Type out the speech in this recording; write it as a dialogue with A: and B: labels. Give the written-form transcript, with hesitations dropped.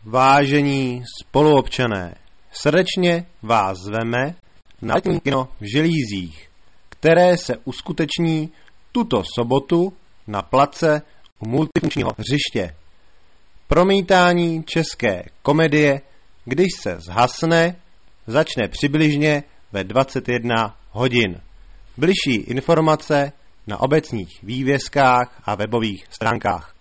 A: Vážení spoluobčané, srdečně vás zveme na letní kino v Želízích, které se uskuteční tuto sobotu na place u multifunkčního hřiště. Promítání české komedie Když se zhasne začne přibližně ve 21 hodin. Bližší informace na obecních vývězkách a webových stránkách.